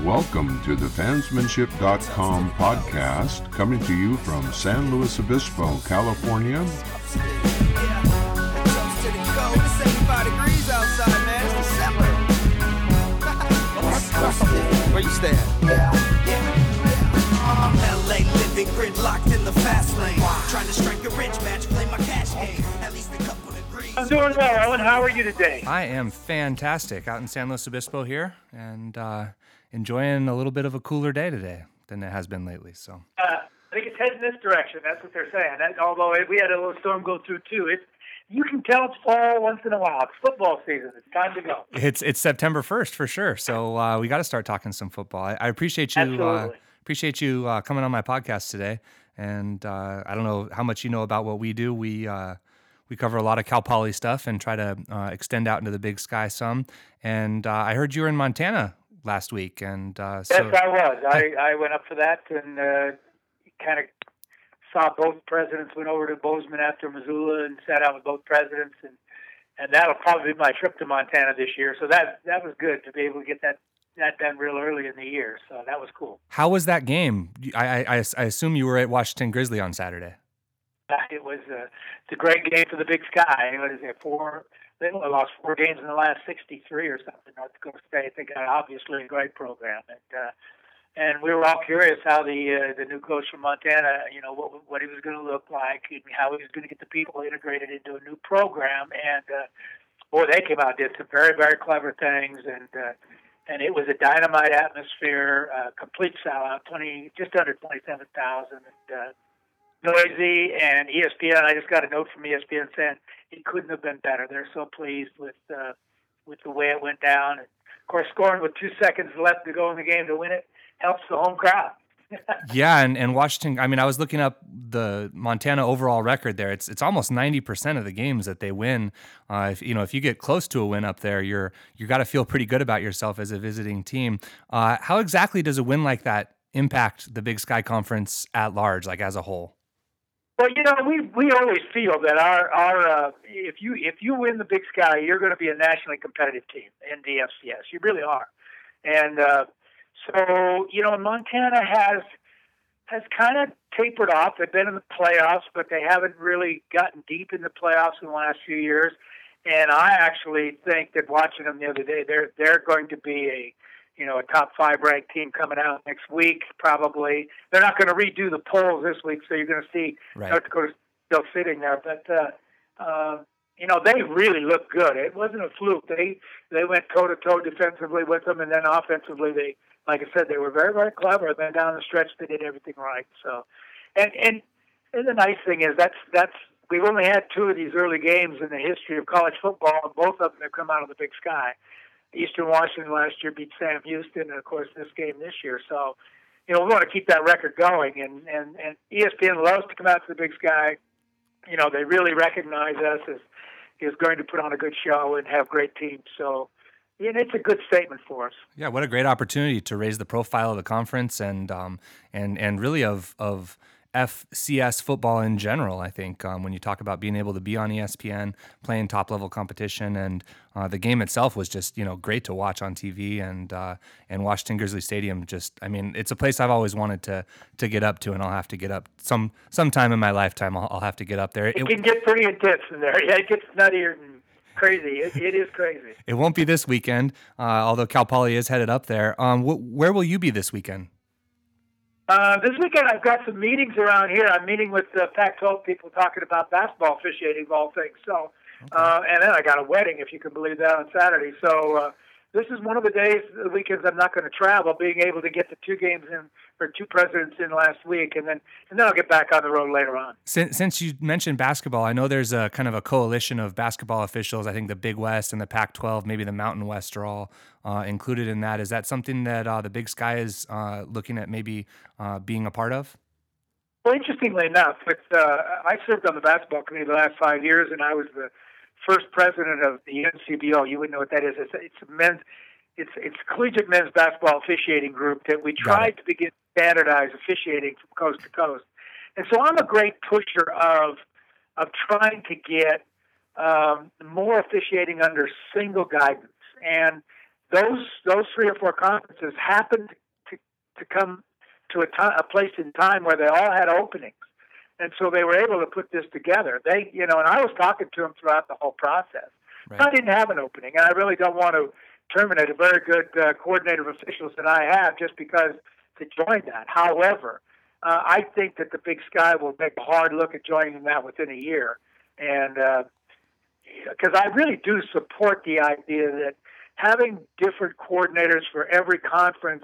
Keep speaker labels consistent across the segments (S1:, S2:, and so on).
S1: Welcome to the Fansmanship.com podcast, coming to you from San Luis Obispo, California.
S2: It's 75 degrees outside, man. It's December. Where you stand? LA living gridlocked in the fast lane. Trying to strike a rich match, play my cash game. At least a couple degrees.
S3: I'm doing well, Owen. How are you today?
S4: I am fantastic. Out in San Luis Obispo here, and enjoying a little bit of a cooler day today than it has been lately. So
S3: I think it's heading this direction. That's what they're saying. Although we had a little storm go through too. You can tell it's fall once in a while. It's football season. It's time to go.
S4: It's September 1st for sure. So we got to start talking some football. I appreciate you.
S3: Absolutely.
S4: Appreciate you coming on my podcast today. And I don't know how much you know about what we do. We cover a lot of Cal Poly stuff and try to extend out into the Big Sky some. And I heard you were in Montana last week. And
S3: yes, I was. I went up for that and kind of saw both presidents. Went over to Bozeman after Missoula and sat out with both presidents. And that'll probably be my trip to Montana this year. So that was good to be able to get that done real early in the year. So that was cool.
S4: How was that game? I assume you were at Washington Grizzly on Saturday.
S3: It was it's a great game for the Big Sky. What is it? They only lost 4 games in the last 63 or something. North Dakota State. They got obviously a great program, and we were all curious how the new coach from Montana, what he was going to look like, and how he was going to get the people integrated into a new program. And boy, they came out and did some very, very clever things, and it was a dynamite atmosphere, complete sellout, just under 27,000. Noisy, and ESPN. I just got a note from ESPN saying it couldn't have been better. They're so pleased with the way it went down. And of course, scoring with 2 seconds left to go in the game to win it helps the home crowd.
S4: Yeah, and Washington. I mean, I was looking up the Montana overall record there. It's almost 90% of the games that they win. If you get close to a win up there, you got to feel pretty good about yourself as a visiting team. How exactly does a win like that impact the Big Sky Conference at large, like as a whole?
S3: Well, we always feel that our if you win the Big Sky, you're going to be a nationally competitive team in the FCS. You really are, and so Montana has kind of tapered off. They've been in the playoffs, but they haven't really gotten deep in the playoffs in the last few years. And I actually think that watching them the other day, they're going to be a top 5 ranked team coming out next week, probably. They're not going to redo the polls this week, so you're going to see North Dakota still sitting there. But, they really look good. It wasn't a fluke. They went toe-to-toe defensively with them, and then offensively, like I said, they were very, very clever. And then down the stretch, they did everything right. So, and the nice thing is that's we've only had 2 of these early games in the history of college football, and both of them have come out of the Big Sky. Eastern Washington last year beat Sam Houston, and of course this game this year. So, we want to keep that record going, and ESPN loves to come out to the Big Sky. They really recognize us as going to put on a good show and have great teams. So, it's a good statement for us.
S4: Yeah, what a great opportunity to raise the profile of the conference and really of FCS football in general. I think when you talk about being able to be on ESPN, playing top level competition, and the game itself was just great to watch on TV, and Washington Grizzly Stadium it's a place I've always wanted to get up to, and I'll have to get up sometime in my lifetime. I'll have to get up there.
S3: It can get pretty intense in there. Yeah, it gets nuttier and crazy. It is crazy.
S4: It won't be this weekend, although Cal Poly is headed up there. Where will you be this weekend?
S3: This weekend I've got some meetings around here. I'm meeting with Pac-12 people talking about basketball officiating of all things. So, and then I got a wedding, if you can believe that, on Saturday. So this is one of the weekends I'm not going to travel, being able to get the 2 games in, or 2 presidents in last week, and then I'll get back on the road later on.
S4: Since you mentioned basketball, I know there's a kind of a coalition of basketball officials. I think the Big West and the Pac-12, maybe the Mountain West, are all included in that. Is that something that the Big Sky is looking at maybe being a part of?
S3: Well, interestingly enough, I served on the basketball committee the last 5 years, and I was the first president of the NCBO. You wouldn't know what that is. It's collegiate men's basketball officiating group that we tried to begin to standardize officiating from coast to coast. And so I'm a great pusher of trying to get more officiating under single guidance. And those 3 or 4 conferences happened to come to a place in time where they all had openings. And so they were able to put this together. They, and I was talking to them throughout the whole process. Right. I didn't have an opening, and I really don't want to terminate a very good coordinator of officials that I have just because to join that. However, I think that the Big Sky will take a hard look at joining that within a year. And because I really do support the idea that having different coordinators for every conference,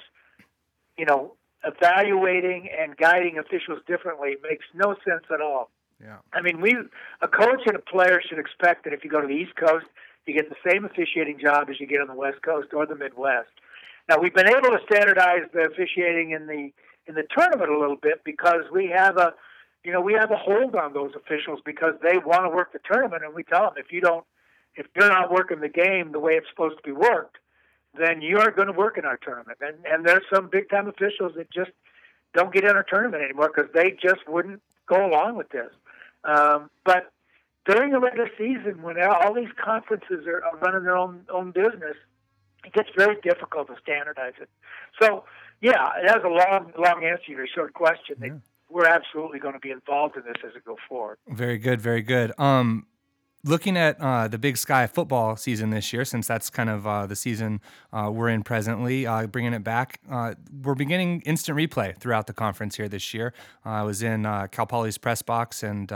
S3: evaluating and guiding officials differently makes no sense at all.
S4: Yeah.
S3: I mean, a coach and a player should expect that if you go to the East Coast, you get the same officiating job as you get on the West Coast or the Midwest. Now, we've been able to standardize the officiating in the tournament a little bit because we have a hold on those officials because they want to work the tournament, and we tell them if you're not working the game the way it's supposed to be worked, then you aren't going to work in our tournament. And there's some big-time officials that just don't get in our tournament anymore because they just wouldn't go along with this. But during the regular season, when all these conferences are running their own business, it gets very difficult to standardize it. So, yeah, that was a long answer to your short question. Yeah. We're absolutely going to be involved in this as it goes forward.
S4: Very good, very good. Looking at the Big Sky football season this year, since that's kind of the season we're in presently, bringing it back, we're beginning instant replay throughout the conference here this year. I was in Cal Poly's press box and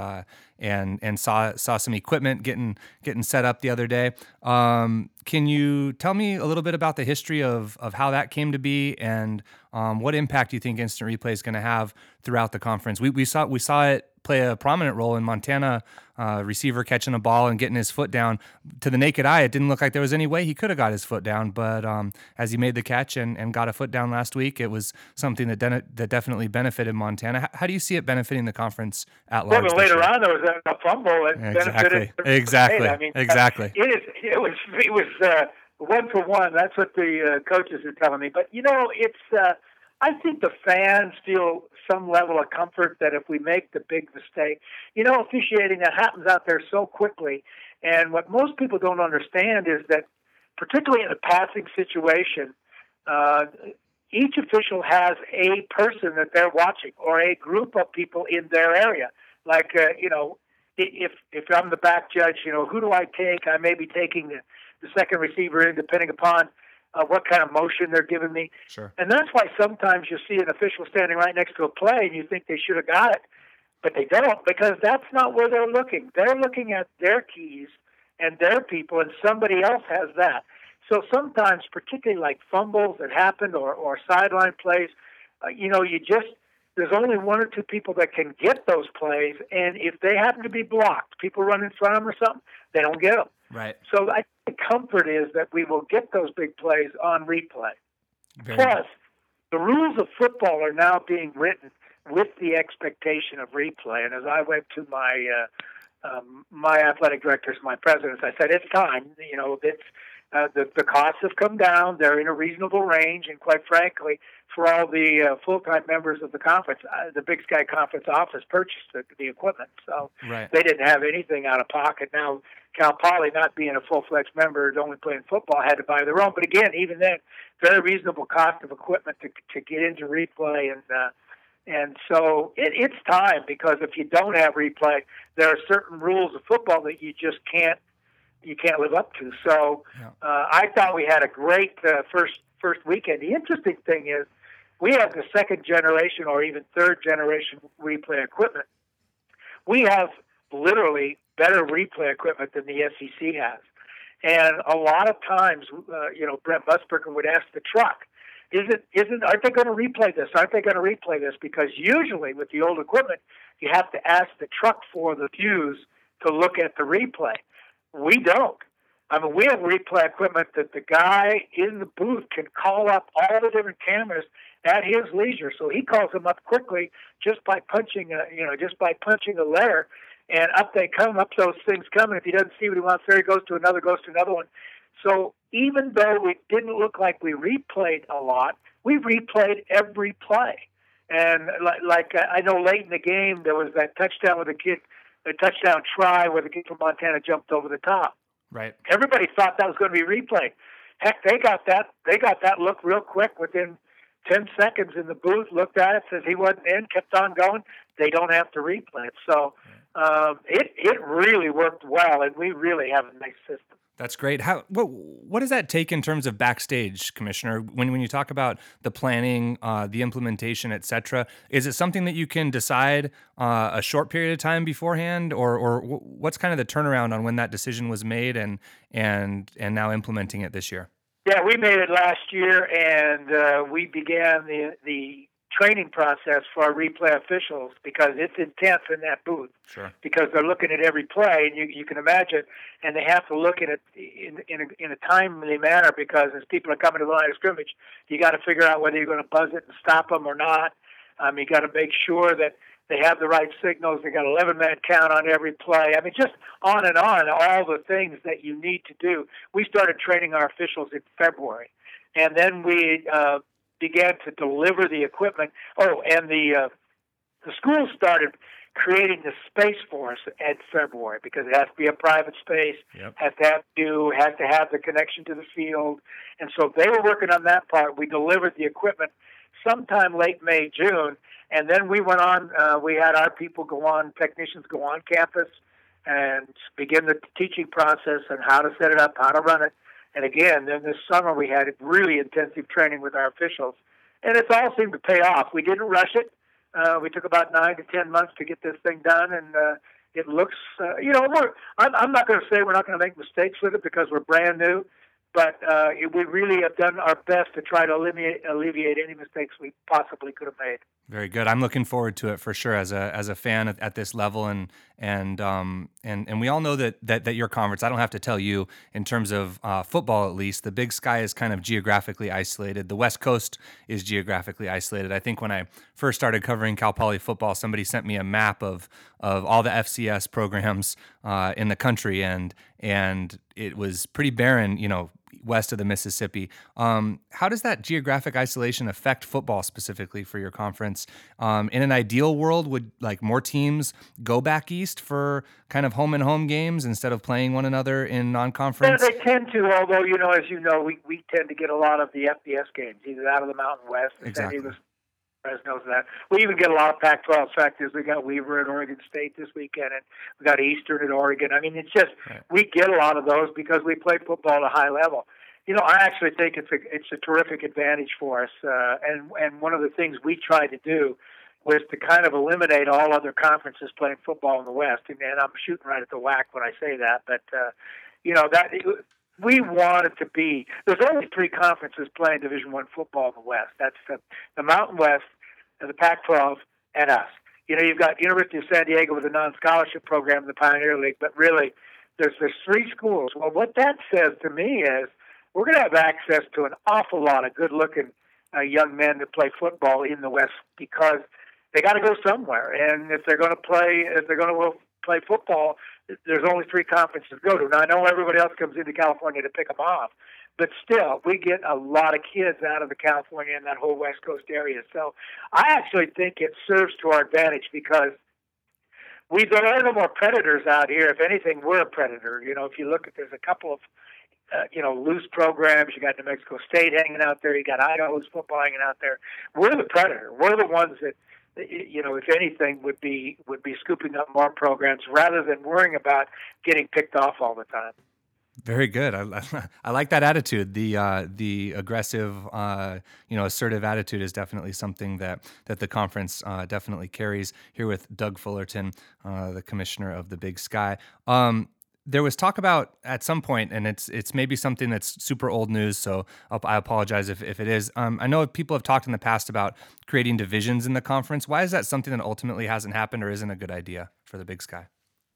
S4: saw some equipment getting set up the other day. Can you tell me a little bit about the history of how that came to be and what impact you think instant replay is going to have throughout the conference? We saw it play a prominent role in Montana, receiver catching a ball and getting his foot down. To the naked eye, it didn't look like there was any way he could have got his foot down, but as he made the catch and got a foot down last week, it was something that definitely benefited Montana. How do you see it benefiting the conference at large?
S3: Well, later on, there was a fumble that benefited.
S4: Exactly.
S3: I mean,
S4: exactly.
S3: It was 1 for 1. That's what the coaches are telling me. But it's. I think the fans feel some level of comfort that if we make the big mistake, officiating that happens out there so quickly. And what most people don't understand is that, particularly in a passing situation, each official has a person that they're watching or a group of people in their area. Like, if I'm the back judge, who do I take? I may be taking the second receiver in, depending upon what kind of motion they're giving me.
S4: Sure.
S3: And that's why sometimes you see an official standing right next to a play and you think they should have got it, but they don't, because that's not where they're looking. They're looking at their keys and their people, and somebody else has that. So sometimes, particularly like fumbles that happen or sideline plays, there's only 1 or 2 people that can get those plays, and if they happen to be blocked, people run in front of them or something, they don't get them.
S4: Right.
S3: So I think the comfort is that we will get those big plays on replay. Plus, the rules of football are now being written with the expectation of replay. And as I went to my my athletic directors, my presidents, I said, it's time. The costs have come down. They're in a reasonable range. And quite frankly, for all the full-time members of the conference, the Big Sky Conference office purchased the equipment. So They didn't have anything out of pocket. Now, Cal Poly, not being a full-fledged member, only playing football, had to buy their own. But again, even then, very reasonable cost of equipment to get into replay. And so it's time, because if you don't have replay, there are certain rules of football that you just can't live up to. So I thought we had a great first weekend. The interesting thing is we have the second generation or even third generation replay equipment. We have literally better replay equipment than the SEC has. And a lot of times, Brent Musburger would ask the truck, aren't they going to replay this? Aren't they going to replay this? Because usually with the old equipment, you have to ask the truck for the views to look at the replay. We don't. I mean, we have replay equipment that the guy in the booth can call up all the different cameras at his leisure. So he calls them up quickly just by punching a letter, and up they come. Up those things come, and if he doesn't see what he wants there, he goes to another one. So even though it didn't look like we replayed a lot, we replayed every play. And like I know late in the game there was that touchdown with a touchdown try where the kid from Montana jumped over the top.
S4: Right.
S3: Everybody thought that was going to be replayed. Heck, they got that look real quick within 10 seconds in the booth, looked at it, says he wasn't in, kept on going. They don't have to replay it. So it really worked well, and we really have a nice system.
S4: That's great. What does that take in terms of backstage, Commissioner? When you talk about the planning, the implementation, et cetera, is it something that you can decide a short period of time beforehand, or what's kind of the turnaround on when that decision was made and now implementing it this year?
S3: Yeah, we made it last year, and we began the training process for our replay officials because it's intense in that booth.
S4: Sure.
S3: Because they're looking at every play, and you can imagine, and they have to look at it in a timely manner because as people are coming to the line of scrimmage, you got to figure out whether you're going to buzz it and stop them or not. You got to make sure that they have the right signals. They got 11-man count on every play. I mean, just on and on, all the things that you need to do. We started training our officials in February, and then we began to deliver the equipment. Oh, and the school started creating the space for us in February because it has to be a private space, has to have the connection to the field. And so they were working on that part. We delivered the equipment sometime late May, June, and then we went on, we had our people technicians go on campus and begin the teaching process on how to set it up, how to run it. And again, then this summer we had really intensive training with our officials, and it's all seemed to pay off. We didn't rush it. We took about 9 to 10 months to get this thing done, and it looks, I'm not going to say we're not going to make mistakes with it because we're brand new, but we really have done our best to try to alleviate any mistakes we possibly could have made.
S4: Very good. I'm looking forward to it for sure as a fan at this level, and we all know that your conference, I don't have to tell you, in terms of football at least, the Big Sky is kind of geographically isolated. The West Coast is geographically isolated. I think when I first started covering Cal Poly football, somebody sent me a map of all the FCS programs in the country, and it was pretty barren, west of the Mississippi. How does that geographic isolation affect football specifically for your conference? In an ideal world, would more teams go back east for kind of home and home games instead of playing one another in non-conference?
S3: Yeah, they tend to, although, as you know, we tend to get a lot of the FBS games, either out of the Mountain West,
S4: exactly.
S3: San Diego knows that. We even get a lot of Pac-12 factors. We got Weaver at Oregon State this weekend, and we got Eastern at Oregon. I mean, it's just we get a lot of those because we play football at a high level. I actually think it's a terrific advantage for us. And one of the things we tried to do was to kind of eliminate all other conferences playing football in the West. And I'm shooting right at the whack when I say that, but that. We wanted to be. There's only 3 conferences playing Division I football in the West. That's the Mountain West, the Pac-12, and us. You've got University of San Diego with a non-scholarship program in the Pioneer League, but really, there's 3 schools. Well, what that says to me is we're going to have access to an awful lot of good-looking young men that play football in the West because they got to go somewhere, and if they're going to play football, there's only 3 conferences to go to. Now, I know everybody else comes into California to pick them off, but still, we get a lot of kids out of the California and that whole West Coast area. So I actually think it serves to our advantage because there are no more predators out here. If anything, we're a predator. If you look at, there's a couple of loose programs. You got New Mexico State hanging out there. You got Idaho's football hanging out there. We're the predator. We're the ones that, if anything, would be scooping up more programs rather than worrying about getting picked off all the time.
S4: Very good. I like that attitude. The aggressive, assertive attitude is definitely something that the conference definitely carries. Here with Doug Fullerton, the commissioner of the Big Sky. There was talk about at some point, and it's maybe something that's super old news, so I apologize if it is. I know people have talked in the past about creating divisions in the conference. Why is that something that ultimately hasn't happened or isn't a good idea for the Big Sky?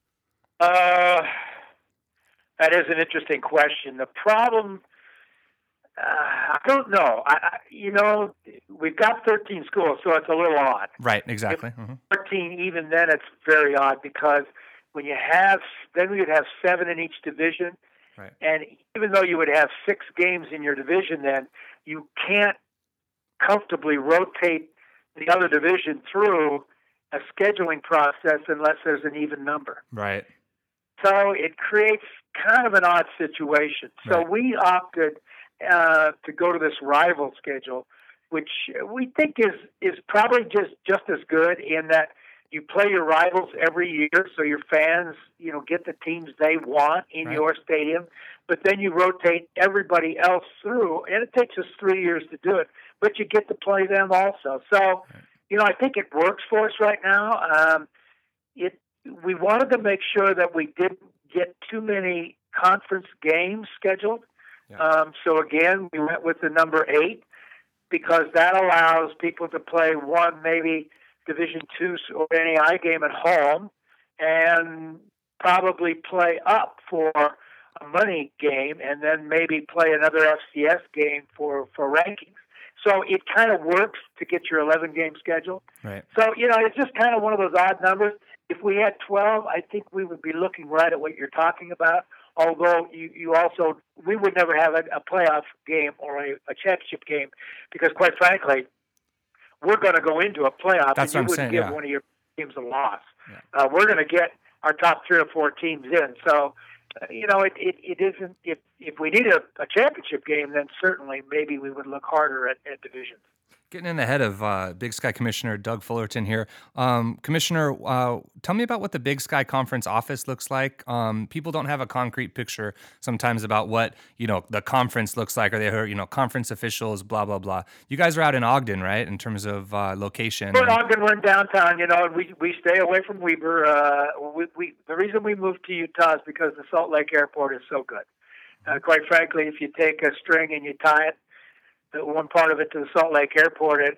S3: That is an interesting question. The problem, I don't know. We've got 13 schools, so it's a little odd.
S4: Right, exactly.
S3: 13, even then, it's very odd because when you have, then we would have 7 in each division.
S4: Right.
S3: And even though you would have 6 games in your division, then you can't comfortably rotate the other division through a scheduling process unless there's an even number.
S4: Right.
S3: So it creates kind of an odd situation. So we opted, to go to this rival schedule, which we think is probably just as good in that you play your rivals every year, so your fans, get the teams they want in your stadium, but then you rotate everybody else through, and it takes us 3 years to do it, but you get to play them also. So, I think it works for us right now. We wanted to make sure that we didn't get too many conference games scheduled. Yeah. So again, we went with the number 8 because that allows people to play one, maybe Division II or NAI game at home, and probably play up for a money game, and then maybe play another FCS game for rankings. So it kind of works to get your 11-game schedule. Right. So, it's just kind of one of those odd numbers. If we had 12, I think we would be looking right at what you're talking about, although we would never have a playoff game or a championship game because, quite frankly, we're going to go into a playoff and you wouldn't give one of your teams a loss. Yeah. We're going to get our top 3 or 4 teams in. So, it isn't. If we need a championship game, then certainly maybe we would look harder at divisions.
S4: Getting in the head of Big Sky Commissioner Doug Fullerton here. Commissioner, tell me about what the Big Sky Conference office looks like. People don't have a concrete picture sometimes about what, the conference looks like, or they heard, conference officials, blah, blah, blah. You guys are out in Ogden, right, in terms of location?
S3: We're in Ogden. We're in downtown, and we stay away from Weber. The reason we moved to Utah is because the Salt Lake Airport is so good. Quite frankly, if you take a string and you tie it, one part of it to the Salt Lake Airport, and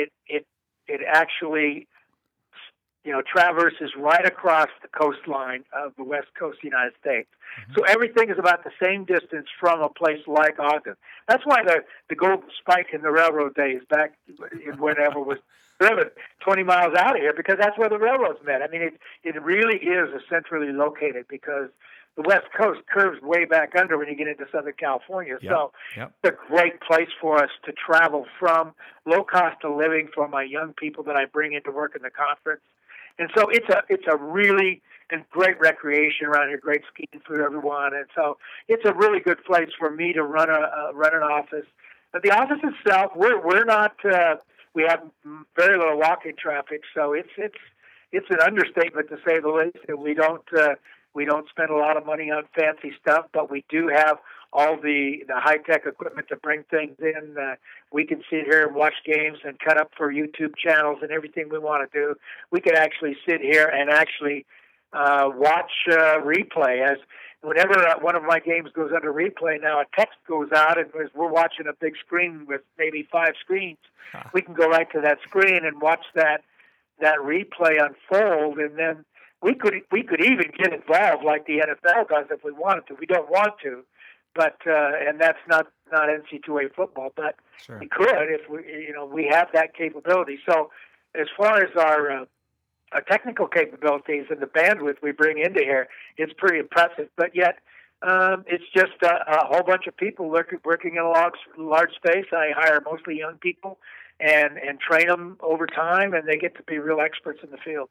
S3: it actually, traverses right across the coastline of the West Coast of the United States. Mm-hmm. So everything is about the same distance from a place like Ogden. That's why the Golden Spike in the railroad days back whenever was driven 20 miles out of here, because that's where the railroads met. I mean, it really is centrally located because the West Coast curves way back under when you get into Southern California. Yep. So it's a great place for us to travel from, low cost of living for my young people that I bring in to work in the conference. And so it's a really great recreation around here, great skiing for everyone. And so it's a really good place for me to run an office. But the office itself, we're not, we have very little walking traffic. So it's an understatement to say the least that we don't spend a lot of money on fancy stuff, but we do have all the high-tech equipment to bring things in. We can sit here and watch games and cut up for YouTube channels and everything we want to do. We can actually sit here and actually watch replay. As whenever one of my games goes under replay now, a text goes out, and as we're watching a big screen with maybe 5 screens, we can go right to that screen and watch that replay unfold, and then we could even get involved like the NFL does if we wanted to. We don't want to, but and that's not NC2A football, but sure, we could if we have that capability. So as far as our technical capabilities and the bandwidth we bring into here, it's pretty impressive. But yet it's just a whole bunch of people working in a large space. I hire mostly young people and train them over time, and they get to be real experts in the field.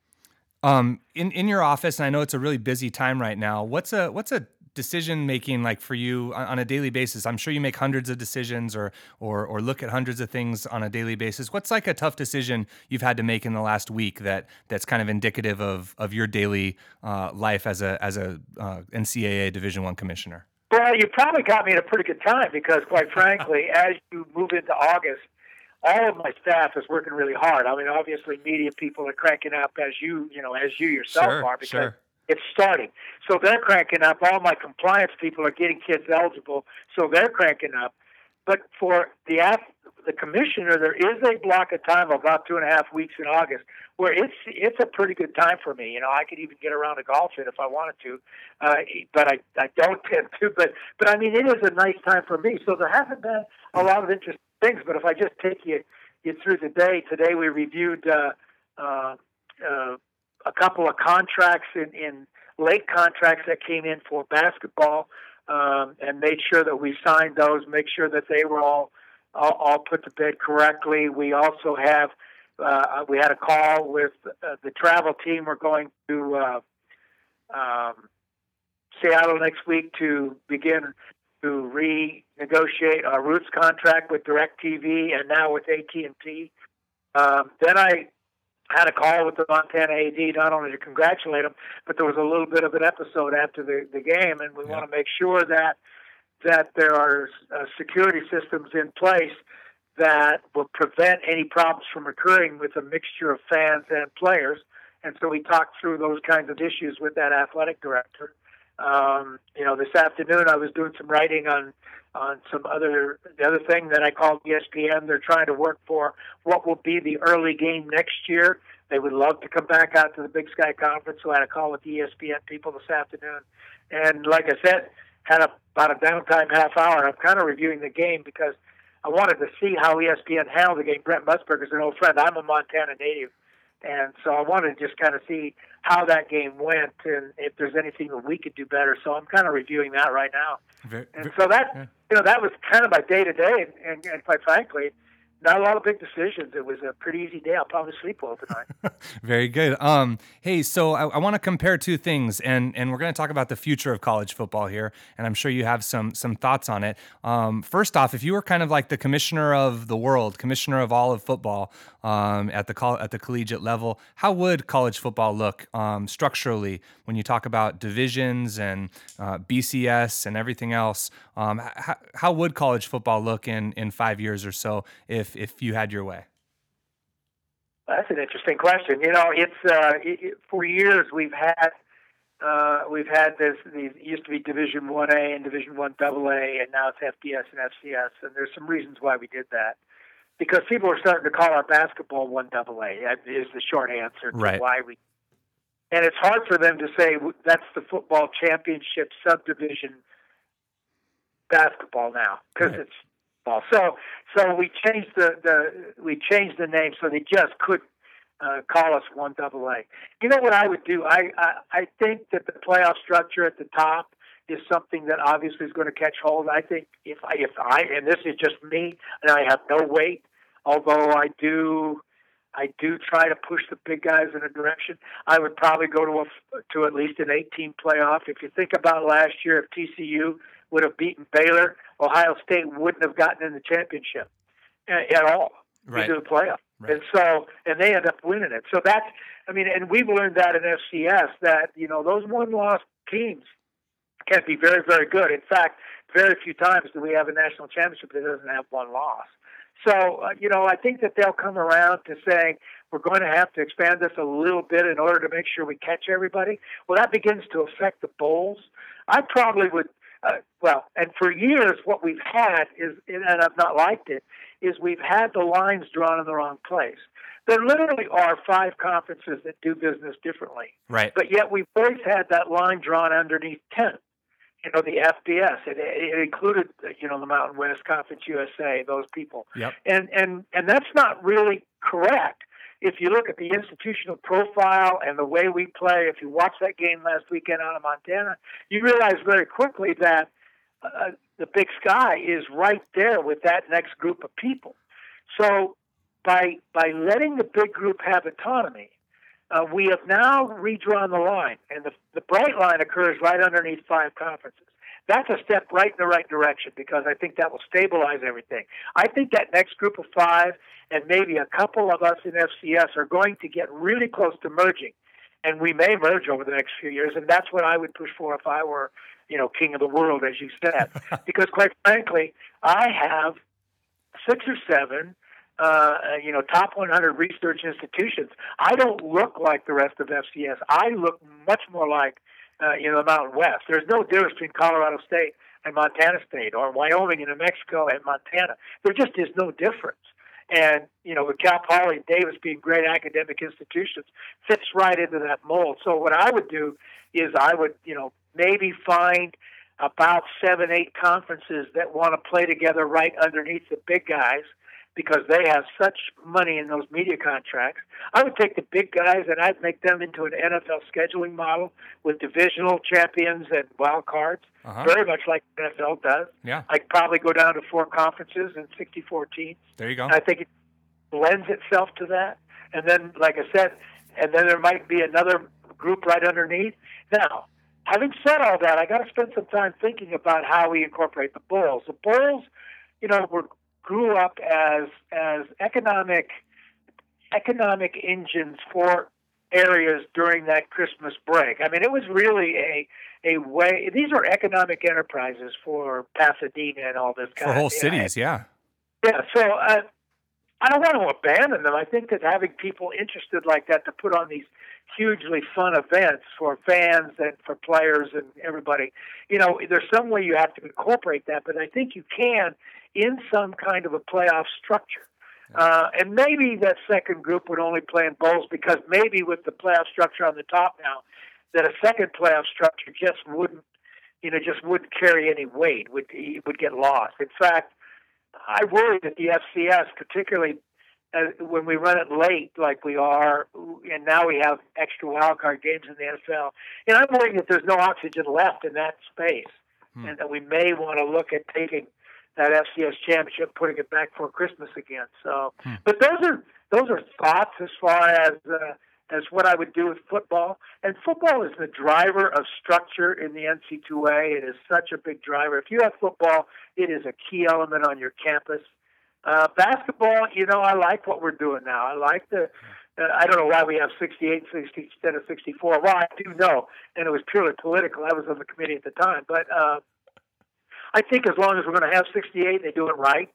S4: In your office, and I know it's a really busy time right now, what's a decision making like for you on a daily basis? I'm sure you make hundreds of decisions or look at hundreds of things on a daily basis. What's like a tough decision you've had to make in the last week that's kind of indicative of your daily life as a NCAA Division I commissioner?
S3: Well, you probably got me at a pretty good time because, quite frankly, as you move into August, all of my staff is working really hard. I mean, obviously, media people are cranking up as you yourself are, because it's starting. So they're cranking up. All my compliance people are getting kids eligible, so they're cranking up. But for the commissioner, there is a block of time of about 2.5 weeks in August where it's a pretty good time for me. I could even get around to golfing if I wanted to, but I don't tend to. But I mean, it is a nice time for me. So there hasn't been a lot of interesting things. But if I just take you through the day, today we reviewed a couple of contracts in late contracts that came in for basketball, and made sure that we signed those, make sure that they were all put to bed correctly. We also have we had a call with the travel team. We're going to Seattle next week to begin to renegotiate our Roots contract with DirecTV and now with AT&T. Then I had a call with the Montana AD, not only to congratulate him, but there was a little bit of an episode after the game, and we want to make sure that there are security systems in place that will prevent any problems from occurring with a mixture of fans and players. And so we talked through those kinds of issues with that athletic director. This afternoon I was doing some writing on the other thing that I called ESPN. They're trying to work for what will be the early game next year. They would love to come back out to the Big Sky Conference, so I had a call with the ESPN people this afternoon. And like I said, had about a downtime half hour. I'm kind of reviewing the game because I wanted to see how ESPN handled the game. Brent Musburger's an old friend. I'm a Montana native. And so I wanted to just kind of see how that game went and if there's anything that we could do better. So I'm kind of reviewing that right now. So that was kind of my day-to-day. And quite frankly, not a lot of big decisions. It was a pretty easy day. I'll probably sleep well tonight.
S4: Very good. Hey, so I want to compare two things, and we're going to talk about the future of college football here, and I'm sure you have some thoughts on it. First off, if you were kind of like the commissioner of the world, commissioner of all of football at the collegiate level, how would college football look structurally when you talk about divisions and BCS and everything else? How would college football look in 5 years or so if you had your way?
S3: That's an interesting question. It's for years we've had these used to be Division 1A and Division 1AA, and now it's FBS and FCS. And there's some reasons why we did that, because people are starting to call our basketball 1AA. That is the short answer to why we. And it's hard for them to say that's the football championship subdivision basketball now, because it's ball. So we changed the name so they just could call us 1AA. You know what I would do? I think that the playoff structure at the top is something that obviously is going to catch hold. I think if I and this is just me, and I have no weight, although I do try to push the big guys in a direction, I would probably go to at least an 18 playoff. If you think about last year, if TCU would have beaten Baylor, Ohio State wouldn't have gotten in the championship at all into the playoff. Right. And they end up winning it. So and we've learned that in FCS that, those one-loss teams can be very, very good. In fact, very few times do we have a national championship that doesn't have one loss. So, I think that they'll come around to saying we're going to have to expand this a little bit in order to make sure we catch everybody. Well, that begins to affect the bowls. I probably would, and for years what we've had is, and I've not liked it, is we've had the lines drawn in the wrong place. There literally are 5 conferences that do business differently. Right. But yet we've always had that line drawn underneath 10. The FBS. It included, the Mountain West Conference USA, those people. Yep. And that's not really correct. If you look at the institutional profile and the way we play, if you watch that game last weekend out of Montana, you realize very quickly that the Big Sky is right there with that next group of people. So by letting the big group have autonomy, we have now redrawn the line, and the bright line occurs right underneath 5 conferences. That's a step right in the right direction, because I think that will stabilize everything. I think that next group of 5 and maybe a couple of us in FCS are going to get really close to merging, and we may merge over the next few years, and that's what I would push for if I were, king of the world, as you said. Because quite frankly, I have 6 or 7 top 100 research institutions. I don't look like the rest of FCS. I look much more like, the Mountain West. There's no difference between Colorado State and Montana State, or Wyoming and New Mexico and Montana. There just is no difference. And, with Cal Poly and Davis being great academic institutions, fits right into that mold. So what I would do is I would, maybe find about 7, 8 conferences that want to play together right underneath the big guys, because they have such money in those media contracts. I would take the big guys and I'd make them into an NFL scheduling model with divisional champions and wild cards, very much like the NFL does. Yeah. I'd probably go down to 4 conferences and 64 teams.
S4: There you go.
S3: And I think it lends itself to that. And then, like I said, there might be another group right underneath. Now, having said all that, I got to spend some time thinking about how we incorporate the bowls. The bowls, grew up as economic engines for areas during that Christmas break. I mean, it was really a way. These are economic enterprises for Pasadena and all this kind
S4: for whole cities. Yeah.
S3: Yeah. So I don't want to abandon them. I think that having people interested like that to put on these hugely fun events for fans and for players and everybody, there's some way you have to incorporate that, but I think you can in some kind of a playoff structure. And maybe that second group would only play in bowls because maybe with the playoff structure on the top now, that a second playoff structure just wouldn't carry any weight, would get lost. In fact, I worry that the FCS, particularly when we run it late like we are, and now we have extra wildcard games in the NFL, and I'm worried that there's no oxygen left in that space, and that we may want to look at taking that FCS championship, putting it back for Christmas again. So, but those are thoughts as far as what I would do with football. And football is the driver of structure in the NC2A. It is such a big driver. If you have football, it is a key element on your campus. Basketball, I like what we're doing now. I like I don't know why we have 68 instead of 64. Well, I do know, and it was purely political. I was on the committee at the time, but I think as long as we're going to have 68, they do it right.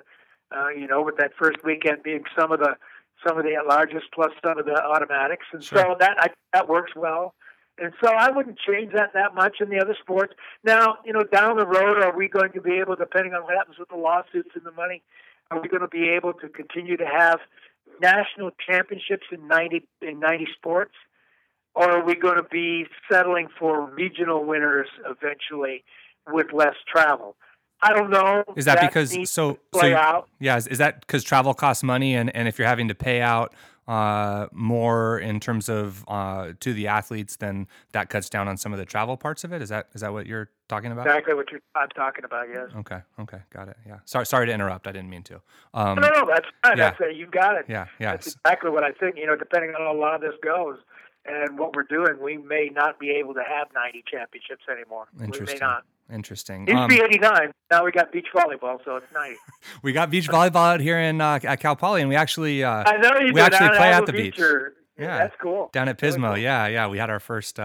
S3: With that first weekend being some of the at-larges plus some of the automatics, and so that works well. And so I wouldn't change that much in the other sports. Now, down the road, are we going to be able, depending on what happens with the lawsuits and the money, are we going to be able to continue to have national championships in 90 sports, or are we going to be settling for regional winners eventually with less travel? I don't know.
S4: Is that because is that because travel costs money, and if you're having to pay out more in terms of to the athletes, then that cuts down on some of the travel parts of it? Is that what you're talking about?
S3: Exactly what I'm talking about. Yes.
S4: Okay, got it. Yeah. Sorry to interrupt. I didn't mean to.
S3: No, that's fine.
S4: Yeah.
S3: You got it.
S4: Yeah.
S3: That's exactly what I think. Depending on how a lot of this goes and what we're doing, we may not be able to have 90 championships anymore.
S4: Interesting.
S3: We may not.
S4: Interesting.
S3: It used to be 89. Now we got beach volleyball, so it's 90.
S4: We got beach volleyball out here at Cal Poly, and we actually
S3: I know you
S4: we actually play at the beach.
S3: Yeah, that's cool.
S4: Down at Pismo.
S3: Really cool.
S4: Yeah. We had our first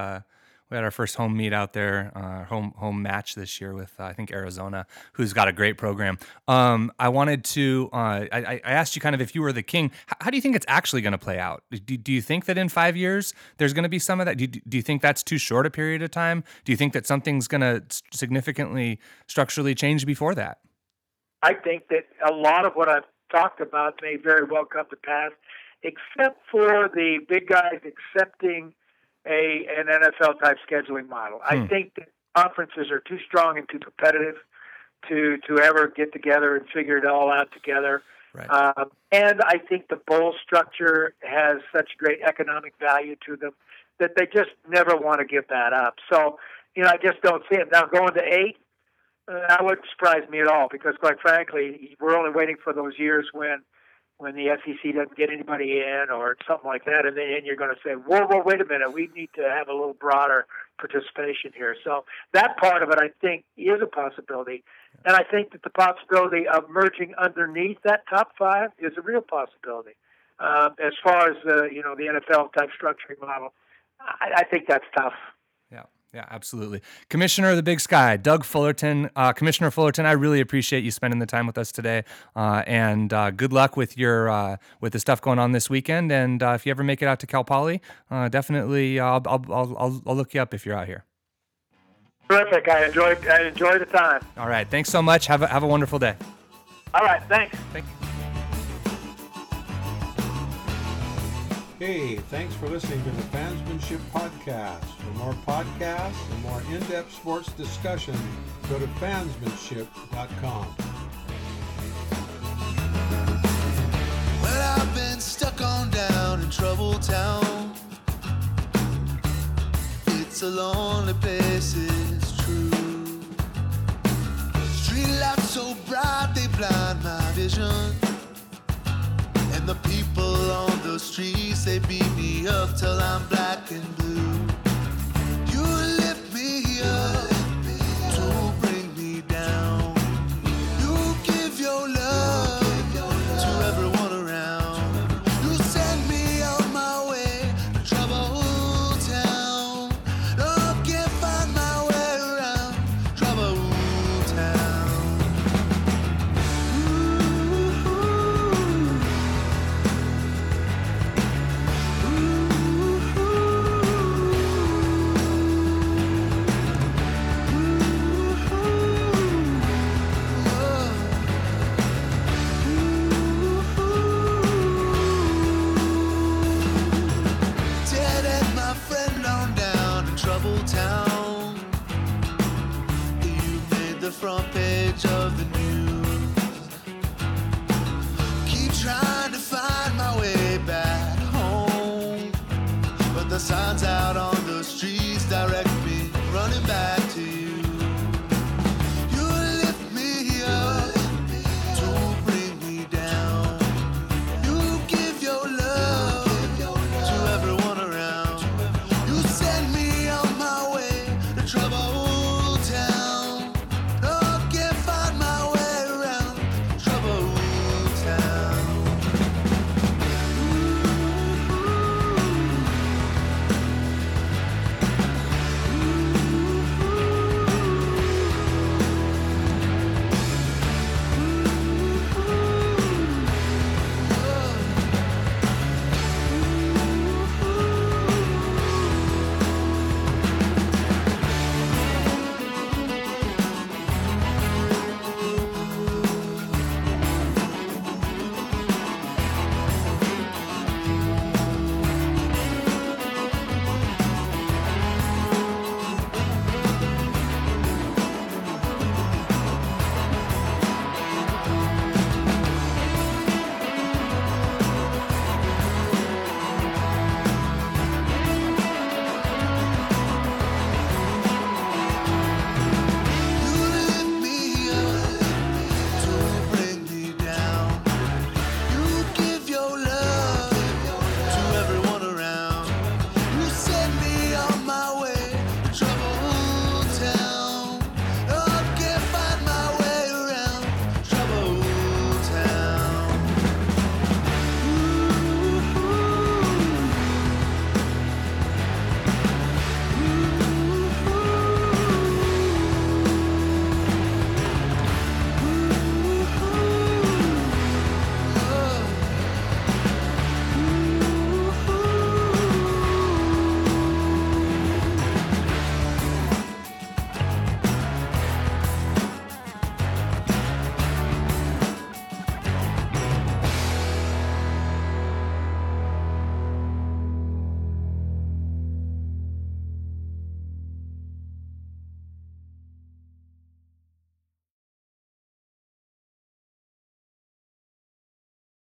S4: home meet out there, home match this year with I think Arizona, who's got a great program. I wanted to I asked you kind of if you were the king, how do you think it's actually going to play out? Do you think that in 5 years there's going to be some of that? Do you think that's too short a period of time? Do you think that something's going to significantly structurally change before that?
S3: I think that a lot of what I've talked about may very well come to pass, except for the big guys accepting an NFL type scheduling model. I think that conferences are too strong and too competitive to ever get together and figure it all out together.
S4: Right.
S3: And I think the bowl structure has such great economic value to them that they just never want to give that up. So, I just don't see it. Now going to 8, that wouldn't surprise me at all, because quite frankly, we're only waiting for those years when the SEC doesn't get anybody in or something like that, and then you're going to say, whoa, wait a minute, we need to have a little broader participation here. So that part of it, I think, is a possibility. And I think that the possibility of merging underneath that top 5 is a real possibility. As far as the NFL-type structuring model, I think that's tough.
S4: Yeah, absolutely. Commissioner of the Big Sky, Doug Fullerton. Commissioner Fullerton, I really appreciate you spending the time with us today, and good luck with your with the stuff going on this weekend. And if you ever make it out to Cal Poly, definitely I'll look you up if you're out here.
S3: Terrific. I enjoyed the time.
S4: All right. Thanks so much. Have a wonderful day.
S3: All right. Thanks.
S4: Thank you.
S1: Hey, thanks for listening to the Fansmanship Podcast. For more podcasts and more in-depth sports discussion, go to fansmanship.com.
S5: Well, I've been stuck on down in Trouble Town. It's a lonely place, it's true. Street lights so bright, they blind my vision. And the people on the streets, they beat me up till I'm black and blue. You lift me old town. You made the front page of the news. Keep trying to find my way back home, but the signs out on the streets direct